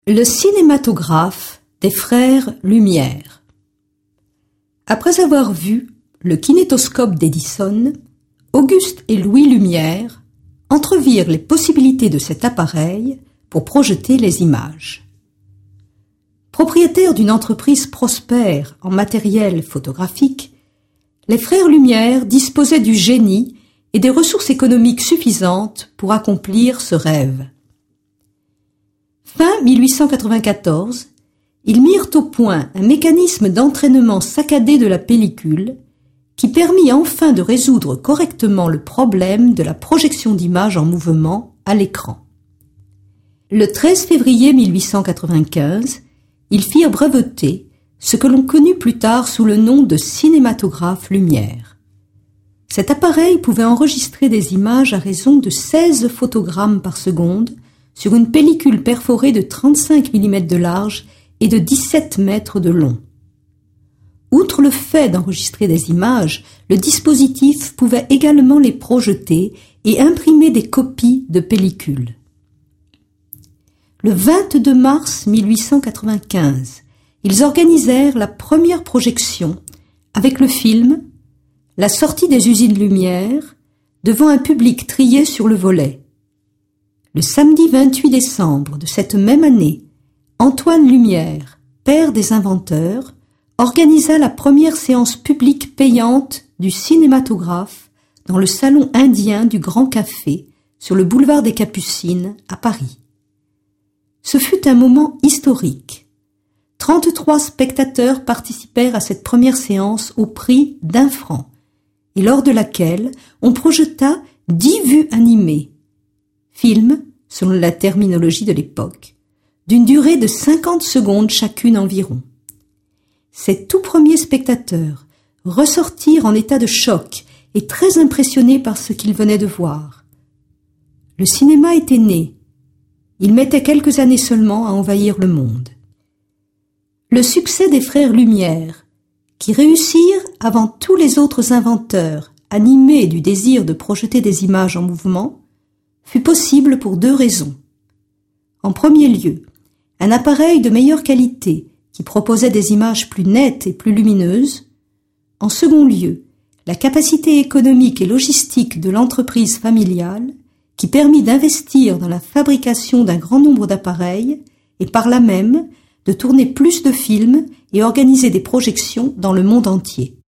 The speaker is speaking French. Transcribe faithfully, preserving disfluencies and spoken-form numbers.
Le cinématographe des frères Lumière. Après avoir vu le kinétoscope d'Edison, Auguste et Louis Lumière entrevirent les possibilités de cet appareil pour projeter les images. Propriétaires d'une entreprise prospère en matériel photographique, les frères Lumière disposaient du génie et des ressources économiques suffisantes pour accomplir ce rêve. Fin mille huit cent quatre-vingt-quatorze, ils mirent au point un mécanisme d'entraînement saccadé de la pellicule qui permit enfin de résoudre correctement le problème de la projection d'images en mouvement à l'écran. Le treize février mille huit cent quatre-vingt-quinze, ils firent breveter ce que l'on connut plus tard sous le nom de cinématographe Lumière. Cet appareil pouvait enregistrer des images à raison de seize photogrammes par seconde sur une pellicule perforée de trente-cinq millimètres de large et de dix-sept mètres de long. Outre le fait d'enregistrer des images, le dispositif pouvait également les projeter et imprimer des copies de pellicules. Le vingt-deux mars mille huit cent quatre-vingt-quinze, ils organisèrent la première projection avec le film « La sortie des usines Lumière » devant un public trié sur le volet. Le samedi vingt-huit décembre de cette même année, Antoine Lumière, père des inventeurs, organisa la première séance publique payante du cinématographe dans le salon indien du Grand Café sur le boulevard des Capucines à Paris. Ce fut un moment historique. trente-trois spectateurs participèrent à cette première séance au prix d'un franc, et lors de laquelle on projeta dix vues animées. Film, selon la terminologie de l'époque, d'une durée de cinquante secondes chacune environ. Ces tout premiers spectateurs ressortirent en état de choc et très impressionnés par ce qu'ils venaient de voir. Le cinéma était né. Il mettait quelques années seulement à envahir le monde. Le succès des frères Lumière, qui réussirent avant tous les autres inventeurs, animés du désir de projeter des images en mouvement, fut possible pour deux raisons. En premier lieu, un appareil de meilleure qualité qui proposait des images plus nettes et plus lumineuses. En second lieu, la capacité économique et logistique de l'entreprise familiale qui permit d'investir dans la fabrication d'un grand nombre d'appareils et par là même de tourner plus de films et organiser des projections dans le monde entier.